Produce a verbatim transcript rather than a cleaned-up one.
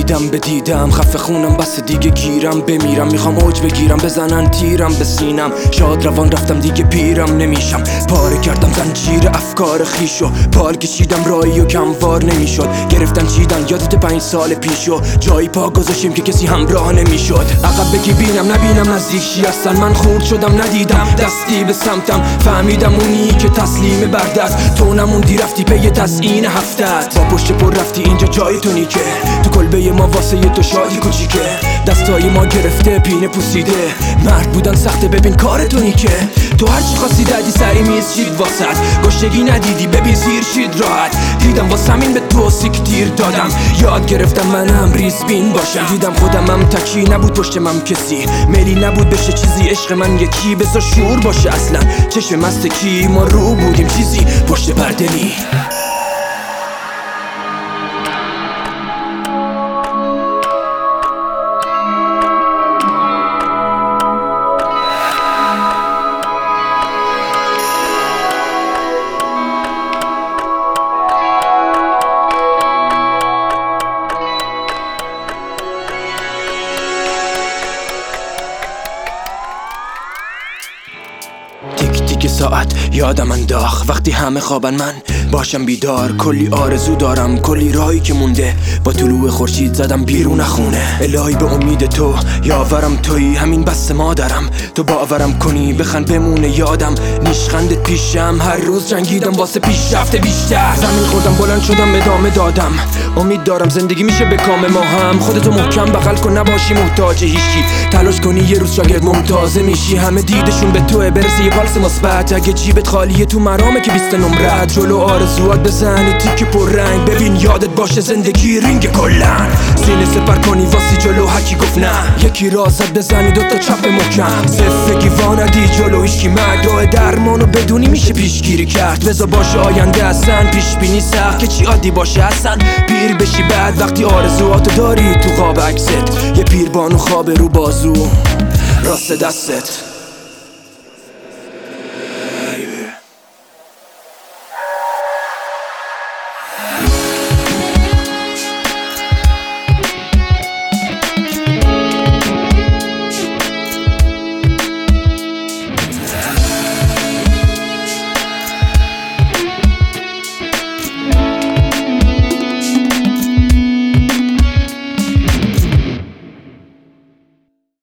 دیدم به دیدم خفه خونم بس دیگه گیرم بمیرم، میخوام اوج بگیرم بزنن تیرم به سینم، شاد روان رفتم دیگه پیرم نمیشم، پاره کردم زنجیر افکار خیشو، پال کشیدم رایی و کموار نمیشد، گرفتن چیدن یادت پنج سال پیشو، جایی پا گذاشتیم که کسی همراه نمیشد، عقب بگی بینم نبینم نزدیک چی هستن، من خورد شدم ندیدم دستی به سمتم، فهمیدم اونی که تسلیم بردست، تو نموندی رفتی پی تسعین هفتت، با پشت پر رفتی اینجا جای تو نیکه، تو کلبه ما واسه یه تو شادی کوچیکه، دستای ما گرفته پینه پوسیده، مرد بودن سخته ببین کار تو نیکه، تو هرچی خواستی دادی سری میز شید واسد، گشتگی ندیدی ببین سیر شید راحت، دیدم واسه همین به تو سیک تیر دادم، یاد گرفتم منم ریزبین باشم، دیدم خودمم تکی نبود پشت من کسی، میلی نبود بشه چیزی، عشق من یکی بذار شور باشه اصلا، چشم مست کی ما رو بودیم چیزی پشت پرده نی. تیک تیک ساعت یادم انداخت وقتی همه خوابن من باشم بیدار، کلی آرزو دارم کلی راهی که مونده، با طلوع خورشید زدم بیرون خونه، الهی به امید تو یاورم تویی همین بس مادرم، تو باورم کنی بخند بمونه یادم، نیشخندت پیشم هر روز جنگیدم واسه پیشرفت بیشتر، زمین خوردم بلند شدم ادامه دادم، امید دارم زندگی میشه به کام ما هم، خودتو محکم بغل کن نباشی محتاج هیچی، تلاش کنی یه روز شاگرد ممتازه میشی، همه دیدشون به توه برسه یه پالس مثبت، اگه جیبت خالیه تو مرامه که بیست نمرت، جلو آرزوات بزنی تیک پر رنگ، ببین یادت باشه زندگی رینگ کلن، سینه سپر کنی واسی جلو هکی گفت نه، یکی راست بزنی دوتا چپ محکم، زفگی واندی جلو هیچکی مرگ، راه درمانو بدونی میشه پیشگیری کرد، بذار باشه آینده اصلا پیش بینی سخت که چی عادی باشه اصلا، پیر بشی بعد وقتی آرزواتو داری تو خواب عکست، یه پیربانو خواب رو بازو راست دستت.